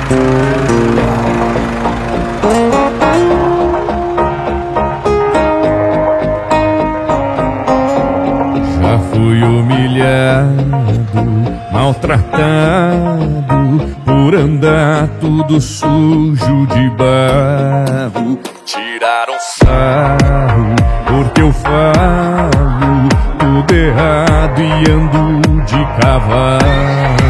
Já fui humilhado, maltratado, por andar tudo sujo de barro. Tiraram sarro porque eu falo tudo errado e ando de cavalo.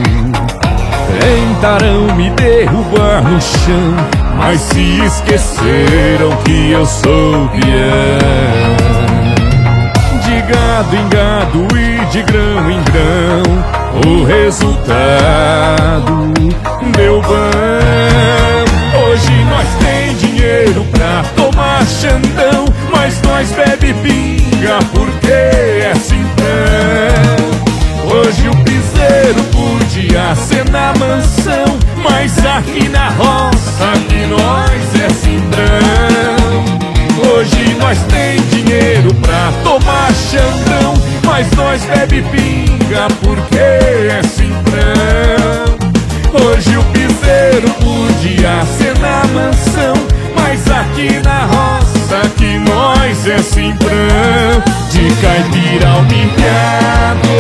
Tentaram me derrubar no chão, mas se esqueceram que eu sou peão. De gado em gado e de grão em grão, o resultado deu bom. Hoje nós tem dinheiro pra tomar Xandão, mas nós bebe pinga porque é simplão. Hoje o piseiro podia ser na mansão, mas aqui na roça que nós é simplão. Hoje nós tem dinheiro pra tomar Xandão, mas nós bebe pinga porque é simplão. Hoje o piseiro podia ser na mansão, mas aqui na roça que nós é simplão. De caipira humilhado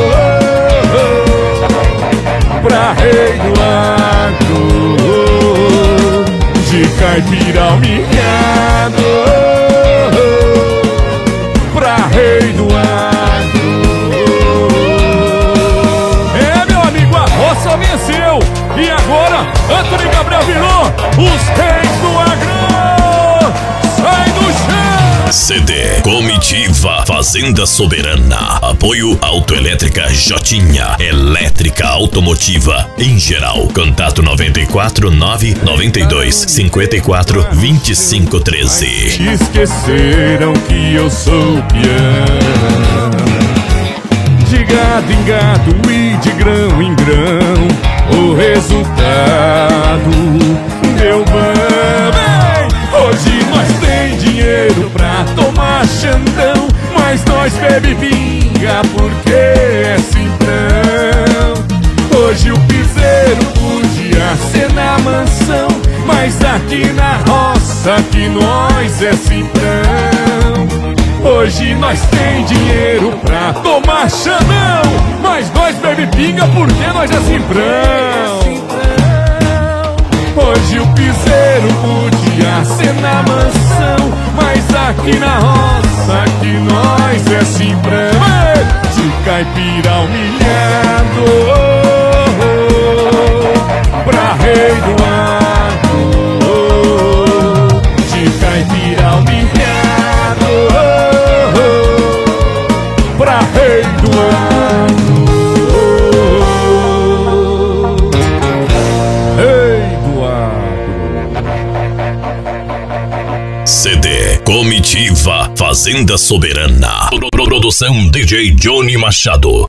pra rei do agro, de caipira humilhado pra rei do agro. É, meu amigo, a roça venceu e agora Antônio Gabriel virou os reis do agro. Sai do chão! CD Comitiva Fazenda Soberana. Apoio Autoelétrica Jotinha. Elétrica automotiva em geral. Contato 94 992 54 25 13. Esqueceram que eu sou peão. De gado em gado e de grão em grão, o resultado deu bom. Hoje nós tem dinheiro pra tomar Xandão, mas nós bebe pinga porque é simplão. Hoje o piseiro podia ser na mansão, mas aqui na roça que nós é simplão. Hoje nós tem dinheiro pra tomar Xandão, mas nós bebe pinga porque nós é simplão. Hoje o piseiro podia ser na mansão, mas aqui na roça que nós é simplão. De caipira humilhado pra rei do agro, de caipira humilhado pra rei do agro. CD Comitiva Fazenda Soberana. Produção DJ Johnny Machado.